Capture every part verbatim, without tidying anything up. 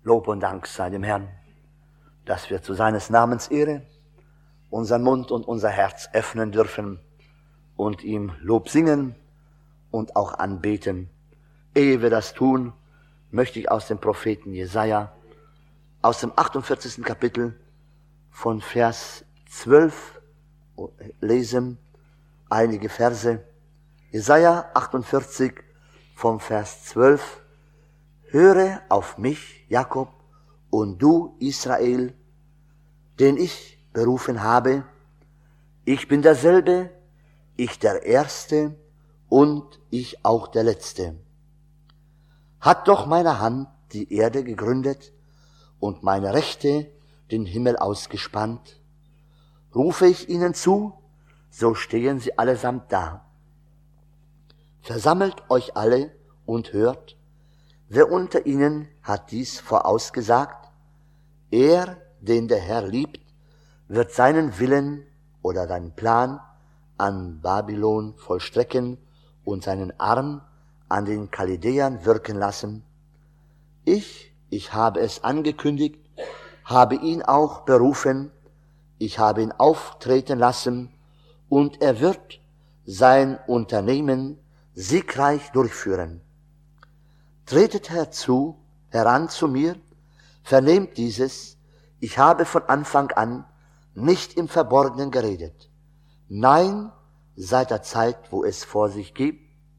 Lob und Dank sei dem Herrn, dass wir zu seines Namens Ehre unseren Mund und unser Herz öffnen dürfen und ihm Lob singen und auch anbeten. Ehe wir das tun, möchte ich aus dem Propheten Jesaja, aus dem achtundvierzigsten Kapitel von Vers zwölf lesen, einige Verse. Jesaja achtundvierzig vom Vers zwölf. Höre auf mich, Jakob, und du, Israel, den ich berufen habe. Ich bin derselbe, ich der Erste und ich auch der Letzte. Hat doch meine Hand die Erde gegründet und meine Rechte den Himmel ausgespannt. Rufe ich ihnen zu, so stehen sie allesamt da. Versammelt euch alle und hört, wer unter ihnen hat dies vorausgesagt? Er, den der Herr liebt, wird seinen Willen oder seinen Plan an Babylon vollstrecken und seinen Arm an den Chaldäern wirken lassen. Ich, ich habe es angekündigt, habe ihn auch berufen, ich habe ihn auftreten lassen, und er wird sein Unternehmen siegreich durchführen. Tretet herzu, heran zu mir, vernehmt dieses, ich habe von Anfang an nicht im Verborgenen geredet. Nein, seit der Zeit, wo es vor sich geht,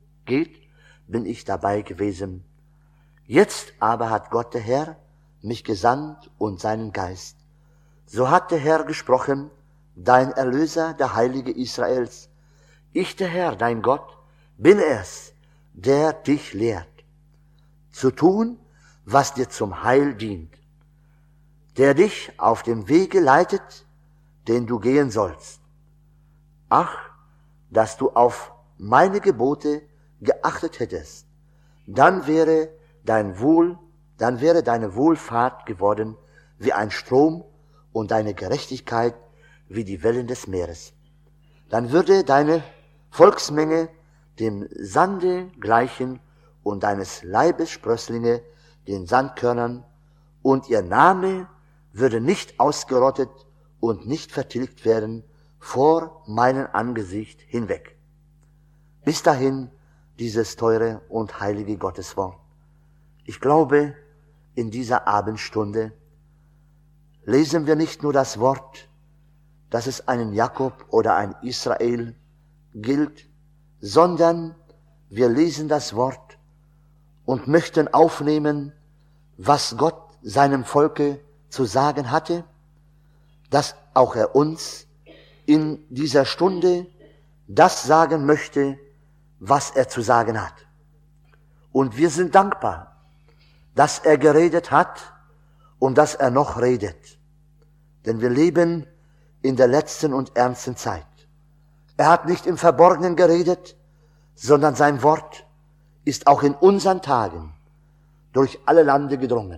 bin ich dabei gewesen. Jetzt aber hat Gott der Herr mich gesandt und seinen Geist. So hat der Herr gesprochen, dein Erlöser, der Heilige Israels. Ich, der Herr, dein Gott, bin es, der dich lehrt, zu tun, was dir zum Heil dient, der dich auf dem Wege leitet, den du gehen sollst. Ach, dass du auf meine Gebote geachtet hättest, dann wäre dein Wohl, dann wäre deine Wohlfahrt geworden wie ein Strom und deine Gerechtigkeit wie die Wellen des Meeres. Dann würde deine Volksmenge dem Sande gleichen und deines Leibes Sprösslinge den Sandkörnern, und ihr Name würde nicht ausgerottet und nicht vertilgt werden vor meinem Angesicht hinweg. Bis dahin dieses teure und heilige Gotteswort. Ich glaube, in dieser Abendstunde lesen wir nicht nur das Wort, dass es einen Jakob oder ein Israel gilt, sondern wir lesen das Wort und möchten aufnehmen, was Gott seinem Volke zu sagen hatte, dass auch er uns in dieser Stunde das sagen möchte, was er zu sagen hat. Und wir sind dankbar, dass er geredet hat und dass er noch redet. Denn wir leben in der letzten und ernsten Zeit. Er hat nicht im Verborgenen geredet, sondern sein Wort ist auch in unseren Tagen durch alle Lande gedrungen.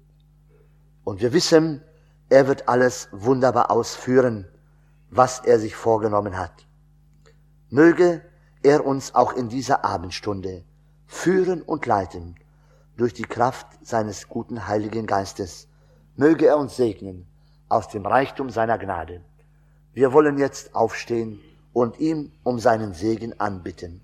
Und wir wissen, er wird alles wunderbar ausführen, was er sich vorgenommen hat. Möge er uns auch in dieser Abendstunde führen und leiten durch die Kraft seines guten Heiligen Geistes. Möge er uns segnen aus dem Reichtum seiner Gnade. Wir wollen jetzt aufstehen und ihm um seinen Segen anbitten.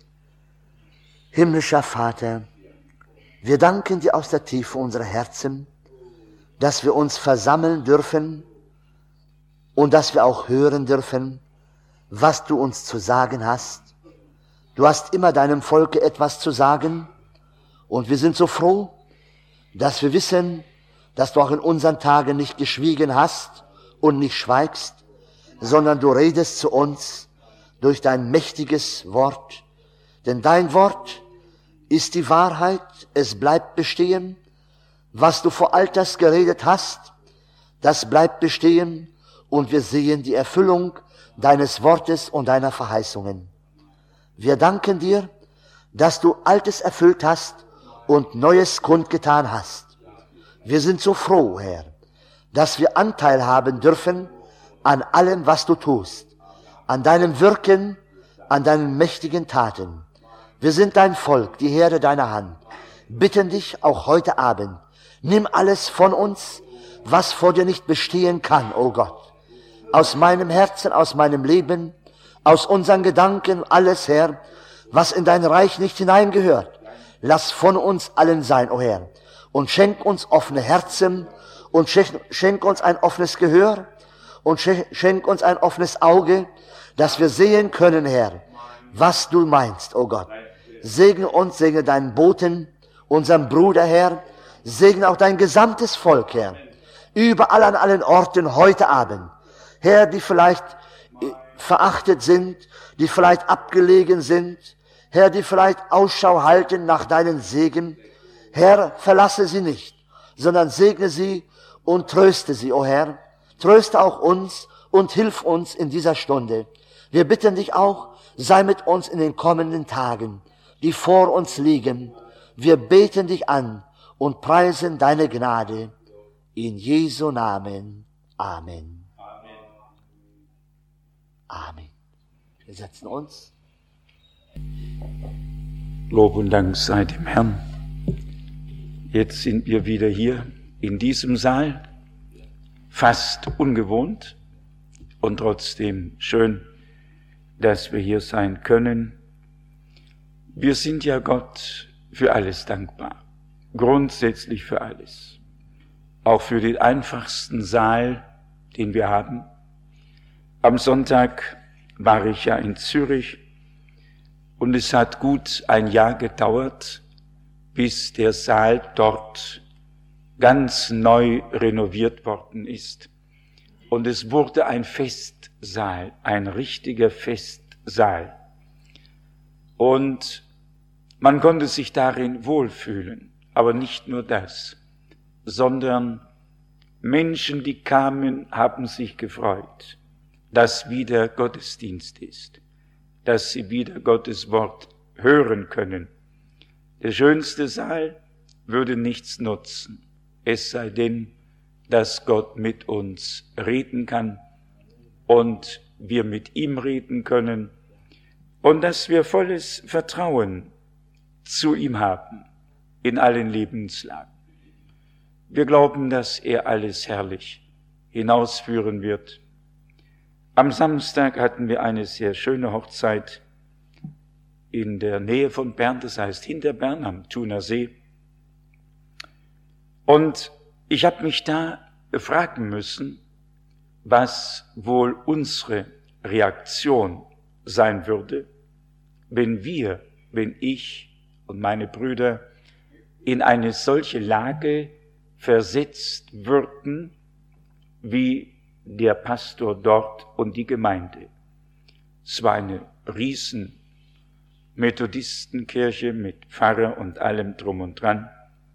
Himmlischer Vater, wir danken dir aus der Tiefe unserer Herzen, dass wir uns versammeln dürfen und dass wir auch hören dürfen, was du uns zu sagen hast. Du hast immer deinem Volke etwas zu sagen, und wir sind so froh, dass wir wissen, dass du auch in unseren Tagen nicht geschwiegen hast und nicht schweigst, sondern du redest zu uns durch dein mächtiges Wort. Denn dein Wort ist die Wahrheit, es bleibt bestehen. Was du vor Alters geredet hast, das bleibt bestehen, und wir sehen die Erfüllung deines Wortes und deiner Verheißungen. Wir danken dir, dass du Altes erfüllt hast und Neues kundgetan hast. Wir sind so froh, Herr, dass wir Anteil haben dürfen an allem, was du tust, an deinem Wirken, an deinen mächtigen Taten. Wir sind dein Volk, die Herde deiner Hand, bitten dich auch heute Abend, Nimm alles von uns, was vor dir nicht bestehen kann, o Gott. Aus meinem Herzen, aus meinem Leben, aus unseren Gedanken, alles, Herr, was in dein Reich nicht hineingehört. Lass von uns allen sein, o Herr. Und schenk uns offene Herzen und schenk, schenk uns ein offenes Gehör und schenk, schenk uns ein offenes Auge, dass wir sehen können, Herr, was du meinst, o Gott. Segne uns, segne deinen Boten, unseren Bruder, Herr. Segne auch dein gesamtes Volk, Herr. Überall an allen Orten heute Abend. Herr, die vielleicht verachtet sind, die vielleicht abgelegen sind. Herr, die vielleicht Ausschau halten nach deinen Segen. Herr, verlasse sie nicht, sondern segne sie und tröste sie, o Herr. Tröste auch uns und hilf uns in dieser Stunde. Wir bitten dich auch, sei mit uns in den kommenden Tagen, die vor uns liegen. Wir beten dich an und preisen deine Gnade. In Jesu Namen. Amen. Amen. Wir setzen uns. Lob und Dank sei dem Herrn. Jetzt sind wir wieder hier in diesem Saal, fast ungewohnt und trotzdem schön, dass wir hier sein können. Wir sind ja Gott für alles dankbar, grundsätzlich für alles, auch für den einfachsten Saal, den wir haben. Am Sonntag war ich ja in Zürich und es hat gut ein Jahr gedauert, bis der Saal dort ganz neu renoviert worden ist. Und es wurde ein Festsaal, ein richtiger Festsaal. Und man konnte sich darin wohlfühlen, aber nicht nur das, sondern Menschen, die kamen, haben sich gefreut, dass wieder Gottesdienst ist, dass sie wieder Gottes Wort hören können. Der schönste Saal würde nichts nutzen, es sei denn, dass Gott mit uns reden kann und wir mit ihm reden können und dass wir volles Vertrauen zu ihm haben in allen Lebenslagen. Wir glauben, dass er alles herrlich hinausführen wird. Am Samstag hatten wir eine sehr schöne Hochzeit in der Nähe von Bern, das heißt hinter Bern am Thuner See. Und ich habe mich da fragen müssen, was wohl unsere Reaktion sein würde, wenn wir, wenn ich und meine Brüder in eine solche Lage versetzt würden, wie der Pastor dort und die Gemeinde. Es war eine riesen Methodistenkirche mit Pfarrer und allem drum und dran.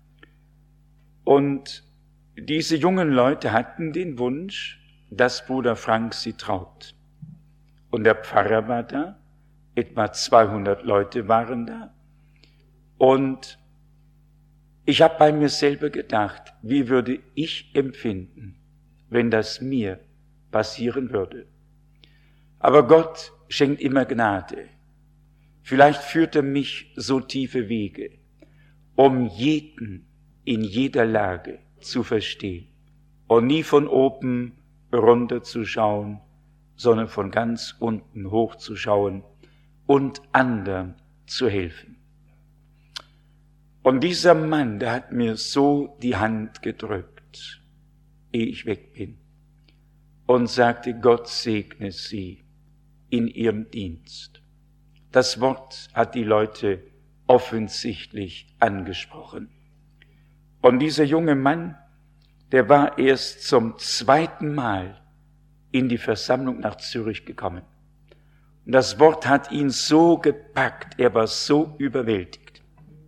Und diese jungen Leute hatten den Wunsch, dass Bruder Frank sie traut. Und der Pfarrer war da, etwa zweihundert Leute waren da. Und ich habe bei mir selber gedacht, wie würde ich empfinden, wenn das mir passieren würde. Aber Gott schenkt immer Gnade. Vielleicht führt er mich so tiefe Wege, um jeden in jeder Lage zu verstehen und nie von oben runter zu schauen, sondern von ganz unten hoch zu schauen und anderen zu helfen. Und dieser Mann, der hat mir so die Hand gedrückt, ehe ich weg bin, und sagte, Gott segne sie in ihrem Dienst. Das Wort hat die Leute offensichtlich angesprochen. Und dieser junge Mann, der war erst zum zweiten Mal in die Versammlung nach Zürich gekommen. Und das Wort hat ihn so gepackt, er war so überwältigt.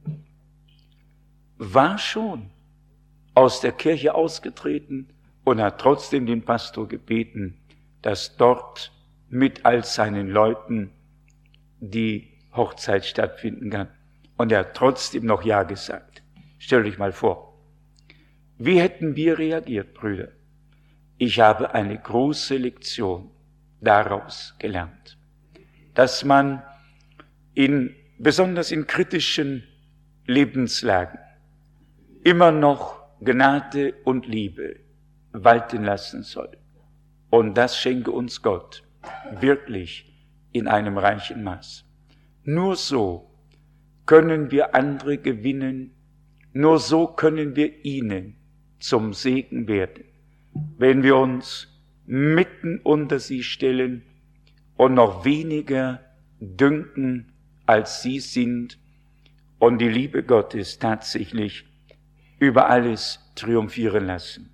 War schon aus der Kirche ausgetreten und hat trotzdem den Pastor gebeten, dass dort mit all seinen Leuten die Hochzeit stattfinden kann. Und er hat trotzdem noch Ja gesagt. Stell dich mal vor. Wie hätten wir reagiert, Brüder? Ich habe eine große Lektion daraus gelernt, dass man in, besonders in kritischen Lebenslagen immer noch Gnade und Liebe walten lassen soll. Und das schenke uns Gott wirklich in einem reichen Maß. Nur so können wir andere gewinnen, nur so können wir ihnen zum Segen werden, wenn wir uns mitten unter sie stellen und noch weniger dünken, als sie sind, und die Liebe Gottes tatsächlich über alles triumphieren lassen.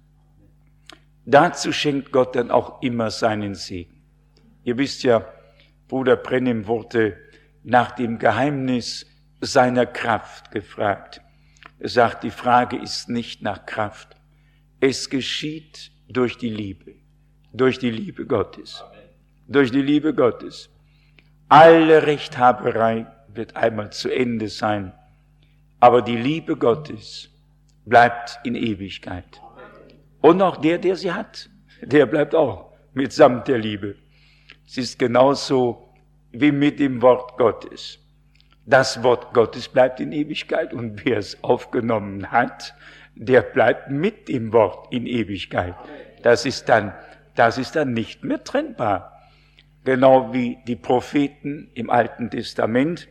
Dazu schenkt Gott dann auch immer seinen Segen. Ihr wisst ja, Bruder Brennim wurde nach dem Geheimnis seiner Kraft gefragt. Er sagt, die Frage ist nicht nach Kraft. Es geschieht durch die Liebe, durch die Liebe Gottes, durch die Liebe Gottes. Alle Rechthaberei wird einmal zu Ende sein, aber die Liebe Gottes bleibt in Ewigkeit. Und auch der, der sie hat, der bleibt auch mitsamt der Liebe. Es ist genauso wie mit dem Wort Gottes. Das Wort Gottes bleibt in Ewigkeit und wer es aufgenommen hat, der bleibt mit dem Wort in Ewigkeit. Das ist dann, das ist dann nicht mehr trennbar. Genau wie die Propheten im Alten Testament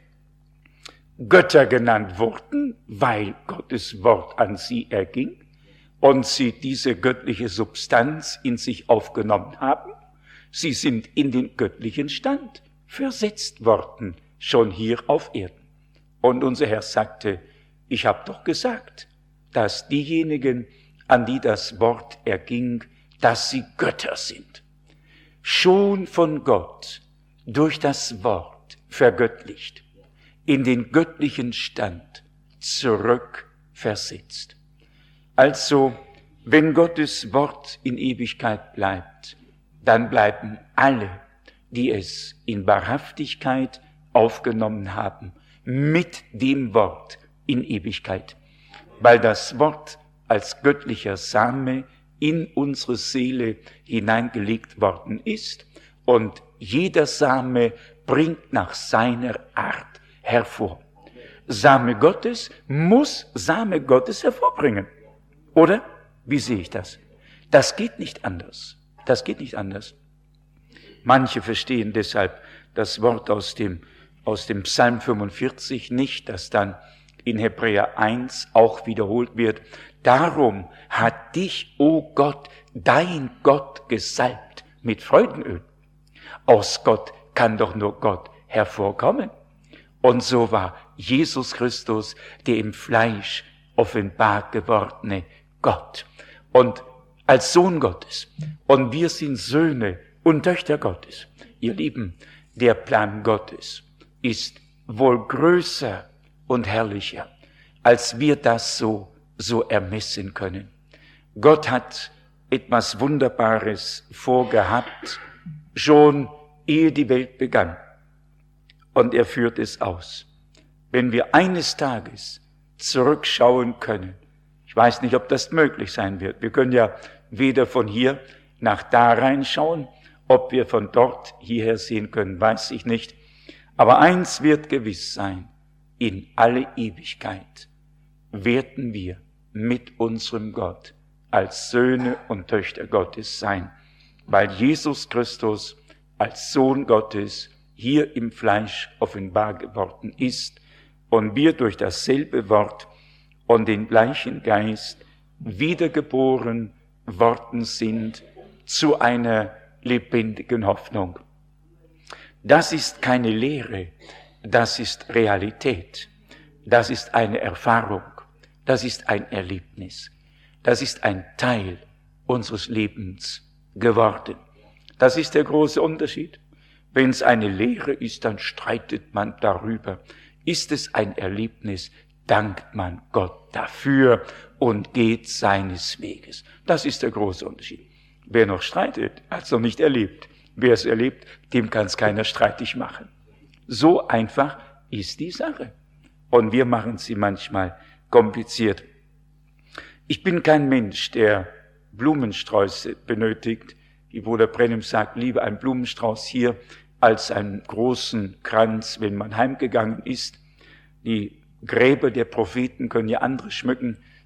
Götter genannt wurden, weil Gottes Wort an sie erging und sie diese göttliche Substanz in sich aufgenommen haben. Sie sind in den göttlichen Stand versetzt worden, schon hier auf Erden. Und unser Herr sagte, ich habe doch gesagt, dass diejenigen, an die das Wort erging, dass sie Götter sind. Schon von Gott durch das Wort vergöttlicht, in den göttlichen Stand zurückversetzt. Also, wenn Gottes Wort in Ewigkeit bleibt, dann bleiben alle, die es in Wahrhaftigkeit aufgenommen haben, mit dem Wort in Ewigkeit. Weil das Wort als göttlicher Same in unsere Seele hineingelegt worden ist und jeder Same bringt nach seiner Art hervor. Same Gottes muss Same Gottes hervorbringen. Oder? Wie sehe ich das? Das geht nicht anders. Das geht nicht anders. Manche verstehen deshalb das Wort aus dem, aus dem Psalm fünfundvierzig nicht, das dann in Hebräer eins auch wiederholt wird. Darum hat dich, o Gott, dein Gott gesalbt mit Freudenöl. Aus Gott kann doch nur Gott hervorkommen. Und so war Jesus Christus, der im Fleisch offenbar gewordene Gott. Und als Sohn Gottes. Und wir sind Söhne und Töchter Gottes. Ihr Lieben, der Plan Gottes ist wohl größer und herrlicher, als wir das so, so ermessen können. Gott hat etwas Wunderbares vorgehabt, schon ehe die Welt begann. Und er führt es aus. Wenn wir eines Tages zurückschauen können, ich weiß nicht, ob das möglich sein wird. Wir können ja weder von hier nach da reinschauen, ob wir von dort hierher sehen können, weiß ich nicht. Aber eins wird gewiss sein, in alle Ewigkeit werden wir mit unserem Gott als Söhne und Töchter Gottes sein, weil Jesus Christus als Sohn Gottes hier im Fleisch offenbar geworden ist und wir durch dasselbe Wort und den gleichen Geist wiedergeboren worden sind zu einer lebendigen Hoffnung. Das ist keine Lehre, das ist Realität, das ist eine Erfahrung, das ist ein Erlebnis, das ist ein Teil unseres Lebens geworden. Das ist der große Unterschied. Wenn es eine Lehre ist, dann streitet man darüber. Ist es ein Erlebnis, dankt man Gott dafür und geht seines Weges. Das ist der große Unterschied. Wer noch streitet, hat es noch nicht erlebt. Wer es erlebt, dem kann es keiner streitig machen. So einfach ist die Sache. Und wir machen sie manchmal kompliziert. Ich bin kein Mensch, der Blumensträuße benötigt. Wie Bruder Brennim sagt, lieber ein Blumenstrauß hier als einen großen Kranz, wenn man heimgegangen ist. Die Gräber der Propheten können ja andere schmücken,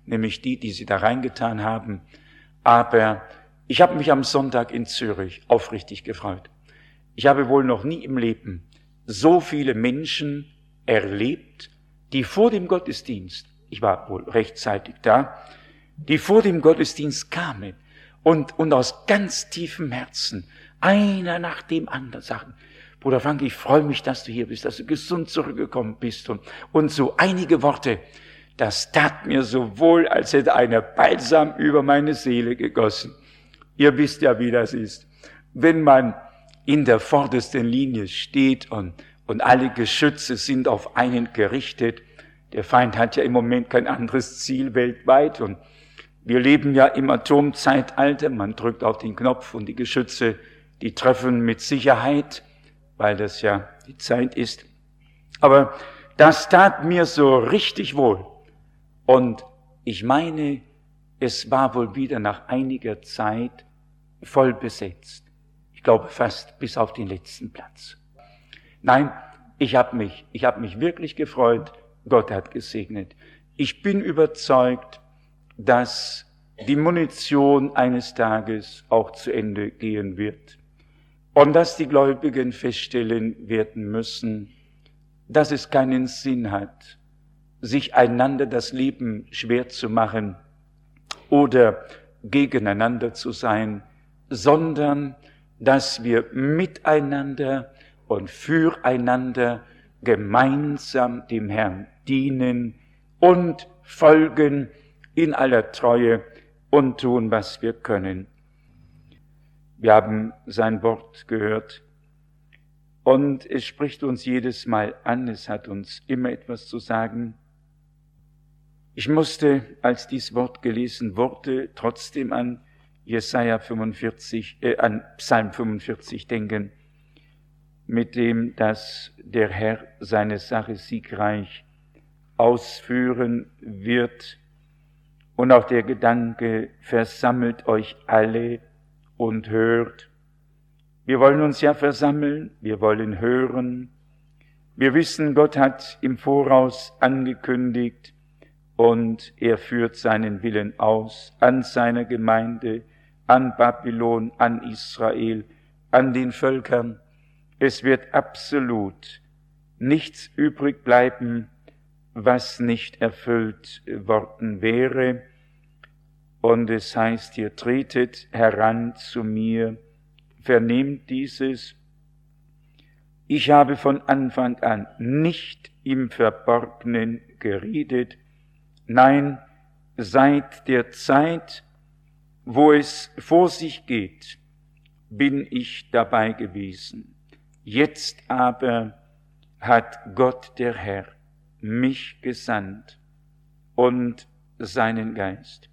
nämlich die, die Sie da reingetan haben. Aber ich habe mich am Sonntag in Zürich aufrichtig gefreut. Ich habe wohl noch nie im Leben so viele Menschen erlebt, die vor dem Gottesdienst, ich war wohl rechtzeitig da, die vor dem Gottesdienst kamen und, und aus ganz tiefem Herzen, einer nach dem anderen, sagten, Bruder Frank, ich freue mich, dass du hier bist, dass du gesund zurückgekommen bist. Und, und so einige Worte, das tat mir so wohl, als hätte einer Balsam über meine Seele gegossen. Ihr wisst ja, wie das ist. Wenn man in der vordersten Linie steht und, und alle Geschütze sind auf einen gerichtet, der Feind hat ja im Moment kein anderes Ziel weltweit und wir leben ja im Atomzeitalter, man drückt auf den Knopf und die Geschütze, die treffen mit Sicherheit, weil das ja die Zeit ist. Aber das tat mir so richtig wohl. Und ich meine, es war wohl wieder nach einiger Zeit voll besetzt. Ich glaube fast bis auf den letzten Platz. Nein, ich habe mich, ich habe mich wirklich gefreut. Gott hat gesegnet. Ich bin überzeugt, dass die Munition eines Tages auch zu Ende gehen wird und dass die Gläubigen feststellen werden müssen, dass es keinen Sinn hat, sich einander das Leben schwer zu machen oder gegeneinander zu sein, sondern dass wir miteinander und füreinander gemeinsam dem Herrn dienen und folgen in aller Treue und tun, was wir können. Wir haben sein Wort gehört und es spricht uns jedes Mal an, es hat uns immer etwas zu sagen. Ich musste, als dies Wort gelesen wurde, trotzdem an Jesaja fünfundvierzig, äh, an Psalm fünfundvierzig denken, mit dem, dass der Herr seine Sache siegreich ausführen wird. Und auch der Gedanke, versammelt euch alle und hört. Wir wollen uns ja versammeln, wir wollen hören. Wir wissen, Gott hat im Voraus angekündigt und er führt seinen Willen aus an seiner Gemeinde, an Babylon, an Israel, an den Völkern. Es wird absolut nichts übrig bleiben, was nicht erfüllt worden wäre. Und es heißt hier, tretet heran zu mir, vernehmt dieses. Ich habe von Anfang an nicht im Verborgenen geredet, nein, seit der Zeit, wo es vor sich geht, bin ich dabei gewesen. Jetzt aber hat Gott der Herr mich gesandt und seinen Geist.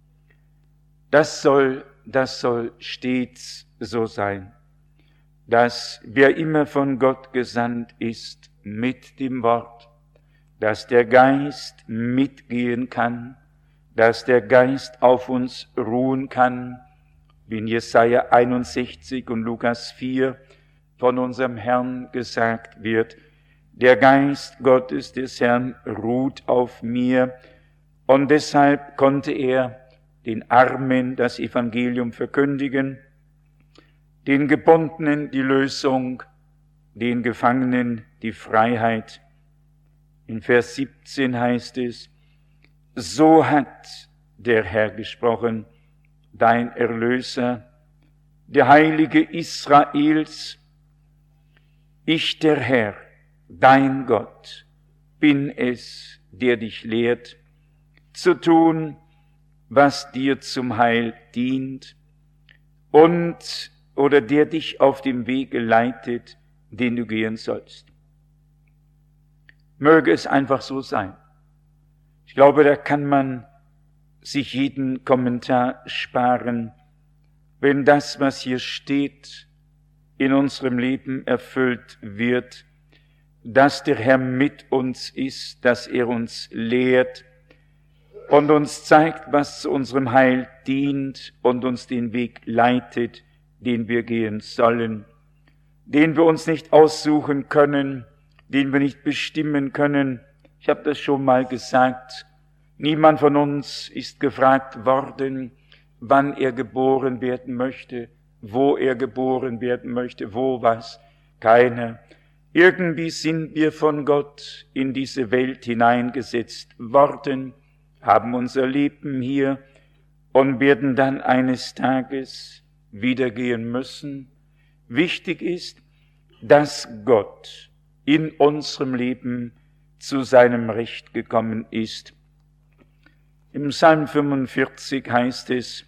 Das soll, das soll stets so sein, dass wer immer von Gott gesandt ist mit dem Wort, dass der Geist mitgehen kann, dass der Geist auf uns ruhen kann, wie in Jesaja einundsechzig und Lukas vier von unserem Herrn gesagt wird, der Geist Gottes des Herrn ruht auf mir und deshalb konnte er den Armen das Evangelium verkündigen, den Gebundenen die Lösung, den Gefangenen die Freiheit. In Vers siebzehn heißt es, so hat der Herr gesprochen, dein Erlöser, der Heilige Israels, ich der Herr, dein Gott, bin es, der dich lehrt, zu tun, was dir zum Heil dient und oder der dich auf dem Wege leitet, den du gehen sollst. Möge es einfach so sein. Ich glaube, da kann man sich jeden Kommentar sparen, wenn das, was hier steht, in unserem Leben erfüllt wird, dass der Herr mit uns ist, dass er uns lehrt und uns zeigt, was zu unserem Heil dient und uns den Weg leitet, den wir gehen sollen, den wir uns nicht aussuchen können, den wir nicht bestimmen können. Ich habe das schon mal gesagt, Niemand von uns ist gefragt worden, wann er geboren werden möchte, wo er geboren werden möchte, wo was. Keiner. Irgendwie sind wir von Gott in diese Welt hineingesetzt worden, haben unser Leben hier und werden dann eines Tages wieder gehen müssen. Wichtig ist, dass Gott in unserem Leben zu seinem Recht gekommen ist. Im Psalm fünfundvierzig heißt es,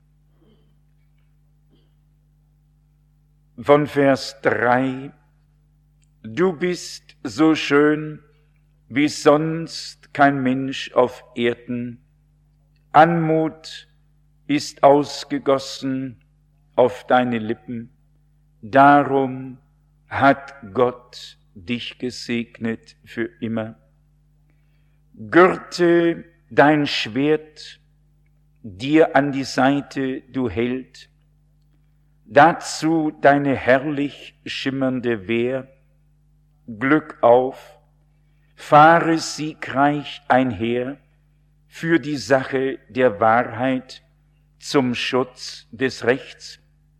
von Vers drei, du bist so schön, wie sonst kein Mensch auf Erden. Anmut ist ausgegossen auf deine Lippen. Darum hat Gott dich gesegnet für immer. Gürte dein Schwert dir an die Seite, du Held, dazu deine herrlich schimmernde Wehr, Glück auf, fahre siegreich einher für die Sache der Wahrheit zum Schutz des Rechts.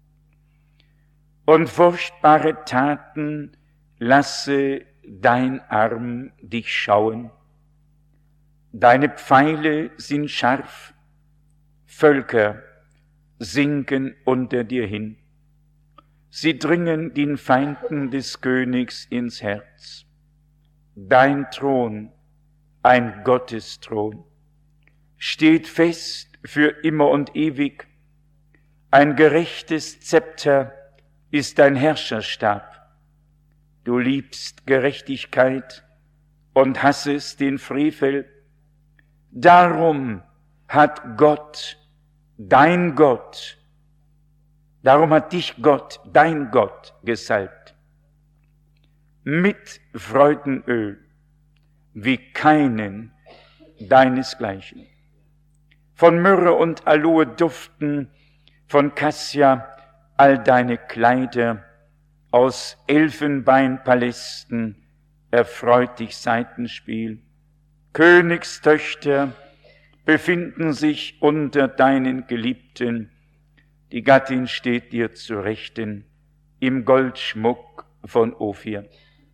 Und furchtbare Taten lasse dein Arm dich schauen. Deine Pfeile sind scharf, Völker sinken unter dir hin. Sie dringen den Feinden des Königs ins Herz. Dein Thron, ein Gottesthron, steht fest für immer und ewig. Ein gerechtes Zepter ist dein Herrscherstab. Du liebst Gerechtigkeit und hassest den Frevel. Darum hat Gott, dein Gott, darum hat dich Gott, dein Gott, gesalbt, mit Freudenöl, wie keinen deinesgleichen. Von Myrrhe und Aloe duften, von Kassia all deine Kleider, aus Elfenbeinpalästen erfreut dich Saitenspiel. Königstöchter befinden sich unter deinen Geliebten, die Gattin steht dir zu Rechten im Goldschmuck von Ophir.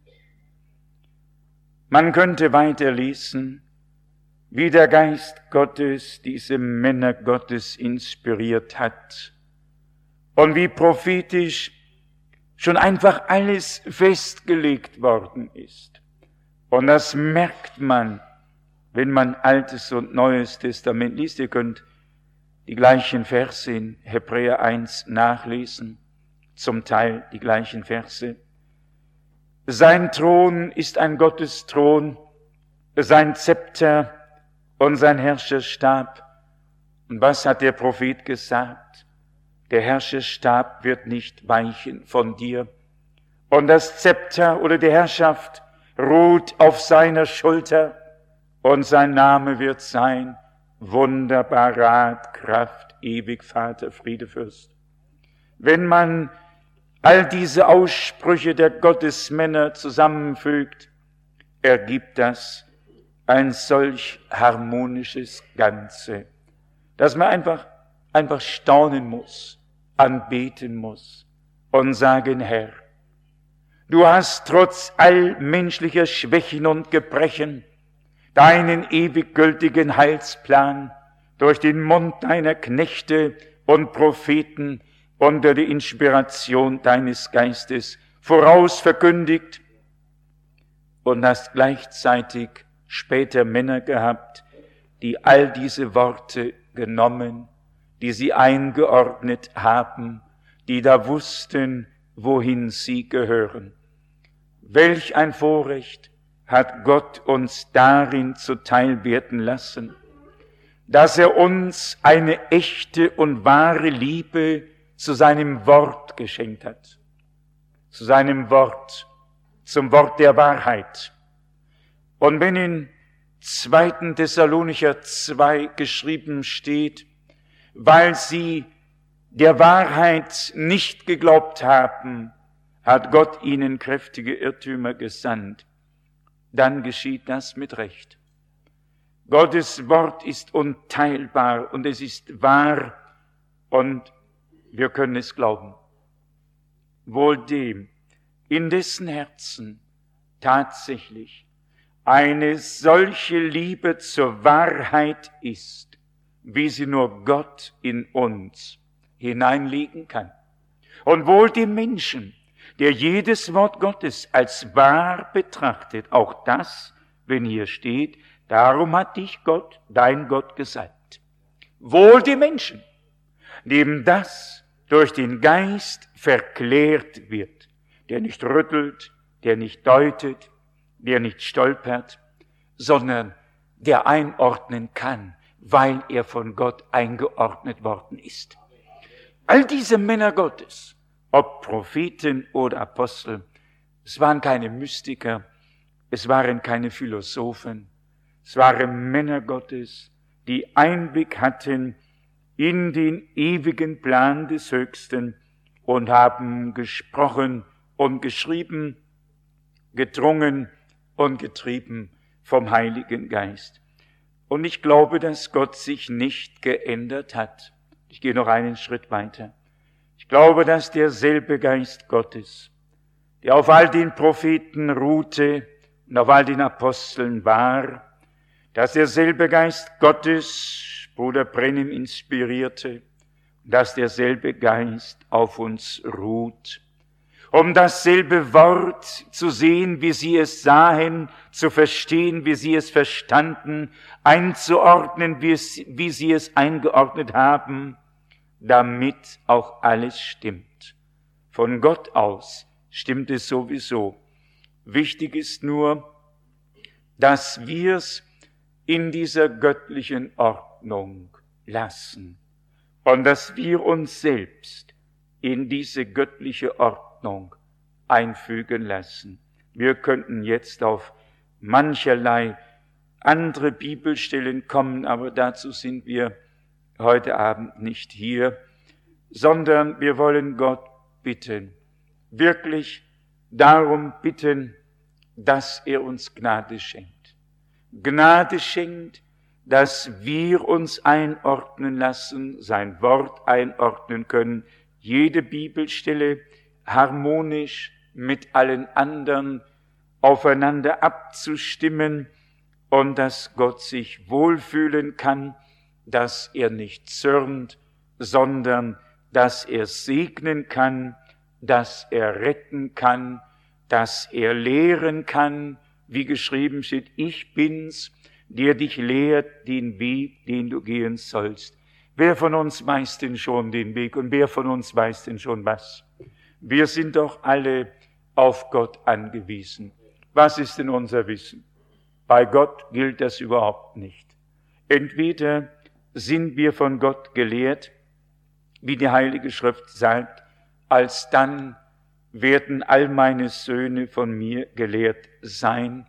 Man könnte weiterlesen, wie der Geist Gottes diese Männer Gottes inspiriert hat und wie prophetisch schon einfach alles festgelegt worden ist. Und das merkt man, wenn man Altes und Neues Testament liest. Ihr könnt die gleichen Verse in Hebräer eins nachlesen, zum Teil die gleichen Verse. Sein Thron ist ein Gottesthron, sein Zepter und sein Herrscherstab. Und was hat der Prophet gesagt? Der Herrscherstab wird nicht weichen von dir. Und das Zepter oder die Herrschaft ruht auf seiner Schulter. Und sein Name wird sein, wunderbar Rat, Kraft, ewig Vater, Friede, Fürst. Wenn man all diese Aussprüche der Gottesmänner zusammenfügt, ergibt das ein solch harmonisches Ganze, dass man einfach, einfach staunen muss, anbeten muss und sagen, Herr, du hast trotz all menschlicher Schwächen und Gebrechen deinen ewig gültigen Heilsplan durch den Mund deiner Knechte und Propheten unter der Inspiration deines Geistes vorausverkündigt und hast gleichzeitig später Männer gehabt, die all diese Worte genommen, die sie eingeordnet haben, die da wussten, wohin sie gehören. Welch ein Vorrecht hat Gott uns darin zuteil werden lassen, dass er uns eine echte und wahre Liebe zu seinem Wort geschenkt hat, zu seinem Wort, zum Wort der Wahrheit. Und wenn in zweiten Thessalonicher zwei geschrieben steht, weil sie der Wahrheit nicht geglaubt haben, hat Gott ihnen kräftige Irrtümer gesandt, dann geschieht das mit Recht. Gottes Wort ist unteilbar und es ist wahr und wir können es glauben. Wohl dem, in dessen Herzen tatsächlich eine solche Liebe zur Wahrheit ist, wie sie nur Gott in uns hineinlegen kann. Und wohl dem Menschen, der jedes Wort Gottes als wahr betrachtet, auch das, wenn hier steht, darum hat dich Gott, dein Gott, gesalbt. Wohl dem Menschen, dem das durch den Geist verklärt wird, der nicht rüttelt, der nicht deutet, der nicht stolpert, sondern der einordnen kann, weil er von Gott eingeordnet worden ist. All diese Männer Gottes, ob Propheten oder Apostel, es waren keine Mystiker, es waren keine Philosophen, es waren Männer Gottes, die Einblick hatten in den ewigen Plan des Höchsten und haben gesprochen und geschrieben, gedrungen und getrieben vom Heiligen Geist. Und ich glaube, dass Gott sich nicht geändert hat. Ich gehe noch einen Schritt weiter. Ich glaube, dass derselbe Geist Gottes, der auf all den Propheten ruhte und auf all den Aposteln war, dass derselbe Geist Gottes Bruder Brennim inspirierte, dass derselbe Geist auf uns ruht, um dasselbe Wort zu sehen, wie sie es sahen, zu verstehen, wie sie es verstanden, einzuordnen, wie, es, wie sie es eingeordnet haben, damit auch alles stimmt. Von Gott aus stimmt es sowieso. Wichtig ist nur, dass wir es in dieser göttlichen Ordnung lassen und dass wir uns selbst in diese göttliche Ordnung einfügen lassen. Wir könnten jetzt auf mancherlei andere Bibelstellen kommen, aber dazu sind wir heute Abend nicht hier, sondern wir wollen Gott bitten, wirklich darum bitten, dass er uns Gnade schenkt. Gnade schenkt, dass wir uns einordnen lassen, sein Wort einordnen können, jede Bibelstelle harmonisch mit allen anderen aufeinander abzustimmen und dass Gott sich wohlfühlen kann, dass er nicht zürnt, sondern dass er segnen kann, dass er retten kann, dass er lehren kann, wie geschrieben steht, ich bin's, der dich lehrt den Weg, den du gehen sollst. Wer von uns weiß denn schon den Weg und wer von uns weiß denn schon was? Wir sind doch alle auf Gott angewiesen. Was ist denn unser Wissen? Bei Gott gilt das überhaupt nicht. Entweder sind wir von Gott gelehrt, wie die Heilige Schrift sagt, alsdann werden all meine Söhne von mir gelehrt sein.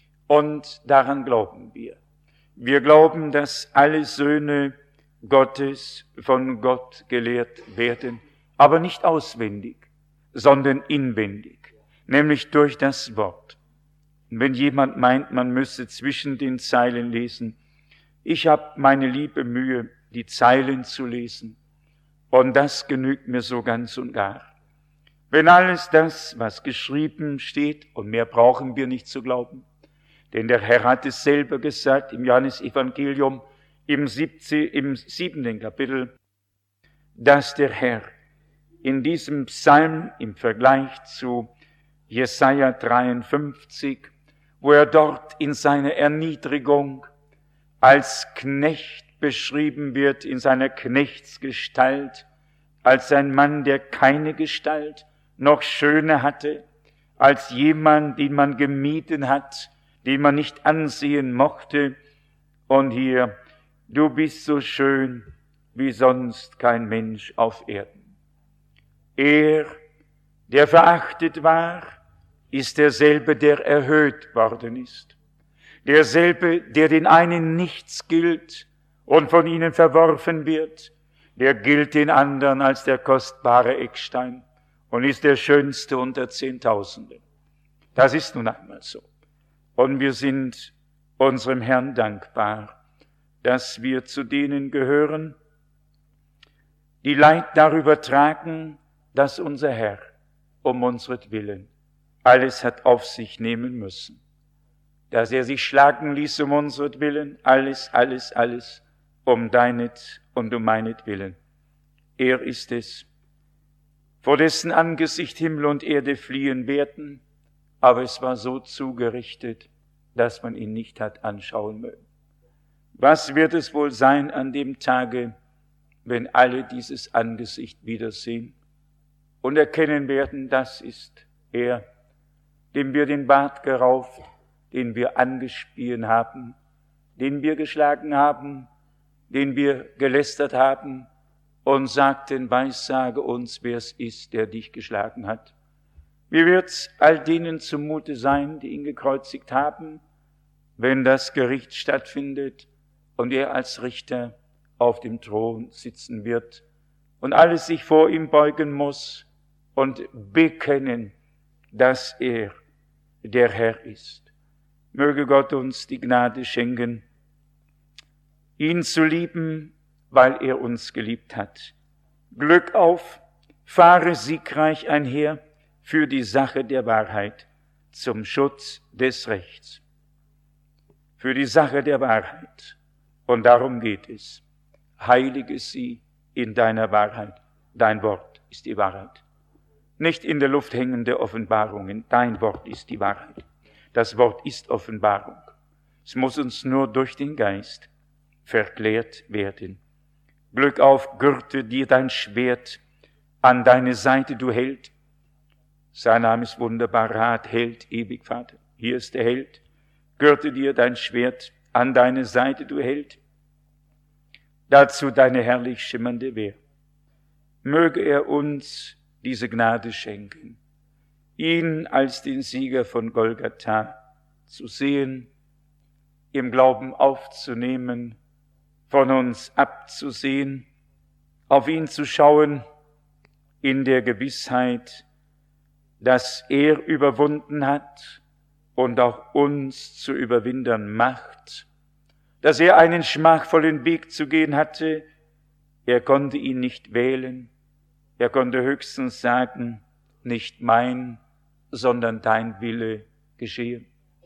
Und daran glauben wir. Wir glauben, dass alle Söhne Gottes von Gott gelehrt werden, aber nicht auswendig, sondern inwendig, nämlich durch das Wort. Und wenn jemand meint, man müsse zwischen den Zeilen lesen, ich habe meine liebe Mühe, die Zeilen zu lesen, und das genügt mir so ganz und gar. Wenn alles das, was geschrieben steht, und mehr brauchen wir nicht zu glauben, denn der Herr hat es selber gesagt im Johannesevangelium im, im siebten Kapitel, dass der Herr in diesem Psalm im Vergleich zu Jesaja dreiundfünfzig, wo er dort in seiner Erniedrigung als Knecht beschrieben wird, in seiner Knechtsgestalt, als ein Mann, der keine Gestalt noch Schöne hatte, als jemand, den man gemieden hat, den man nicht ansehen mochte. Und hier, du bist so schön wie sonst kein Mensch auf Erden. Er, der verachtet war, ist derselbe, der erhöht worden ist. Derselbe, der den einen nichts gilt und von ihnen verworfen wird, der gilt den anderen als der kostbare Eckstein und ist der schönste unter Zehntausenden. Das ist nun einmal so. Und wir sind unserem Herrn dankbar, dass wir zu denen gehören, die Leid darüber tragen, dass unser Herr um unsretwillen alles hat auf sich nehmen müssen, dass er sich schlagen ließ um unsretwillen, alles, alles, alles um deinet und um meinetwillen. Er ist es, vor dessen Angesicht Himmel und Erde fliehen werden, aber es war so zugerichtet, dass man ihn nicht hat anschauen mögen. Was wird es wohl sein an dem Tage, wenn alle dieses Angesicht wiedersehen und erkennen werden, das ist er, dem wir den Bart gerauft, den wir angespien haben, den wir geschlagen haben, den wir gelästert haben und sagten, weissage uns, wer es ist, der dich geschlagen hat. Wie wird's all denen zumute sein, die ihn gekreuzigt haben, wenn das Gericht stattfindet und er als Richter auf dem Thron sitzen wird und alles sich vor ihm beugen muss und bekennen, dass er der Herr ist. Möge Gott uns die Gnade schenken, ihn zu lieben, weil er uns geliebt hat. Glück auf, fahre siegreich einher für die Sache der Wahrheit, zum Schutz des Rechts. Für die Sache der Wahrheit. Und darum geht es. Heilige sie in deiner Wahrheit. Dein Wort ist die Wahrheit. Nicht in der Luft hängende Offenbarungen. Dein Wort ist die Wahrheit. Das Wort ist Offenbarung. Es muss uns nur durch den Geist verklärt werden. Glück auf, gürte dir dein Schwert an deine Seite, du Held. Sein Name ist wunderbar, Rat, Held, ewig Vater. Hier ist der Held. Gürte dir dein Schwert an deine Seite, du Held. Dazu deine herrlich schimmernde Wehr. Möge er uns diese Gnade schenken, ihn als den Sieger von Golgatha zu sehen, im Glauben aufzunehmen, von uns abzusehen, auf ihn zu schauen, in der Gewissheit, dass er überwunden hat und auch uns zu überwindern macht, dass er einen schmachvollen Weg zu gehen hatte, er konnte ihn nicht wählen, er konnte höchstens sagen, nicht mein, sondern dein Wille geschehe.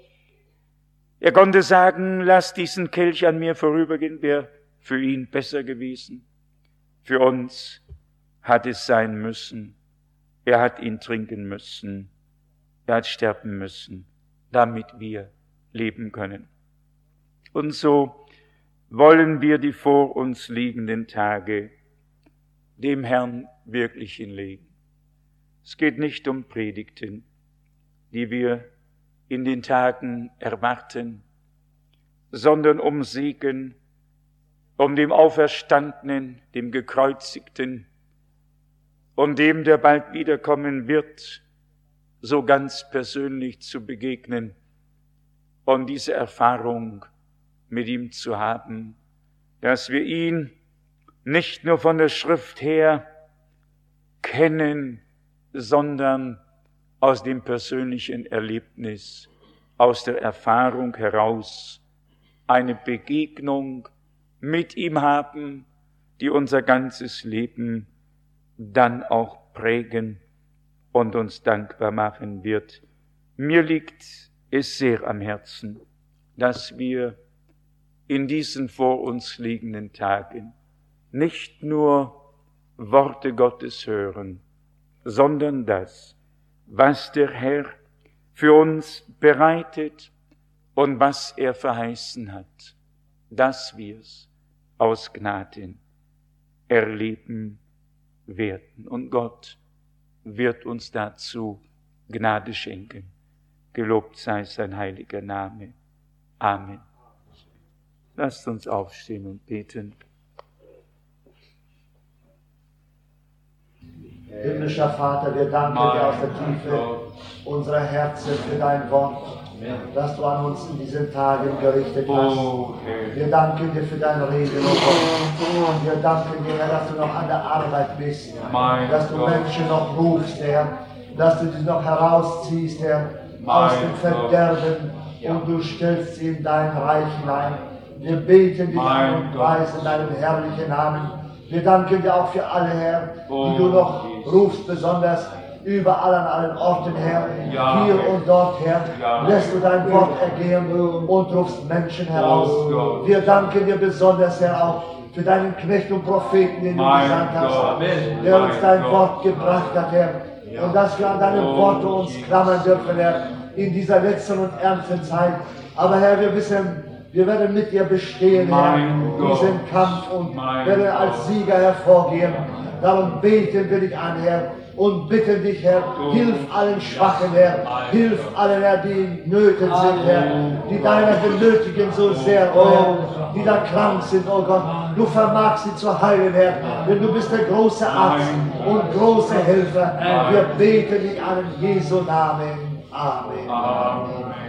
Er konnte sagen, lass diesen Kelch an mir vorübergehen, wäre für ihn besser gewesen. Für uns hat es sein müssen. Er hat ihn trinken müssen. Er hat sterben müssen, damit wir leben können. Und so wollen wir die vor uns liegenden Tage dem Herrn wirklich hinlegen. Es geht nicht um Predigten, die wir in den Tagen erwarten, sondern um Segen, um dem Auferstandenen, dem Gekreuzigten und dem, der bald wiederkommen wird, so ganz persönlich zu begegnen und diese Erfahrung mit ihm zu haben, dass wir ihn nicht nur von der Schrift her kennen, sondern aus dem persönlichen Erlebnis, aus der Erfahrung heraus eine Begegnung mit ihm haben, die unser ganzes Leben dann auch prägen und uns dankbar machen wird. Mir liegt es sehr am Herzen, dass wir in diesen vor uns liegenden Tagen nicht nur Worte Gottes hören, sondern das, was der Herr für uns bereitet und was er verheißen hat, dass wir's aus Gnaden erleben werden. Und Gott wird uns dazu Gnade schenken. Gelobt sei sein heiliger Name. Amen. Lasst uns aufstehen und beten. Himmlischer Vater, wir danken dir aus der Tiefe unserer Herzen für dein Wort, das du an uns in diesen Tagen gerichtet hast. Wir danken dir für dein Reden, oh Gott. Wir danken dir, Herr, dass du noch an der Arbeit bist, dass du Menschen noch rufst, Herr, dass du dich noch herausziehst, Herr, aus dem Verderben und du stellst sie in dein Reich hinein. Wir beten dich an und preisen deinen herrlichen Namen. Wir danken dir auch für alle, Herr, die du noch rufst, besonders überall an allen Orten, Herr, hier und dort, Herr, lässt du dein Wort ergehen und rufst Menschen heraus. Wir danken dir besonders, Herr, auch für deinen Knecht und Propheten, den du gesandt hast, der uns dein Wort gebracht hat, Herr, und dass wir an deine Worte uns klammern dürfen, Herr, in dieser letzten und ernsten Zeit. Aber Herr, wir wissen, wir werden mit dir bestehen, Herr, diesen Kampf und werden als Sieger hervorgehen. Darum beten wir dich an, Herr, und bitten dich, Herr, hilf allen Schwachen, Herr, hilf allen, Herr, die in Nöten sind, Herr, die deiner benötigen so sehr, oh Herr, die da krank sind, oh Gott. Du vermagst sie zu heilen, Herr, denn du bist der große Arzt und große Helfer. Wir beten dich an in Jesu Namen. Amen. Amen.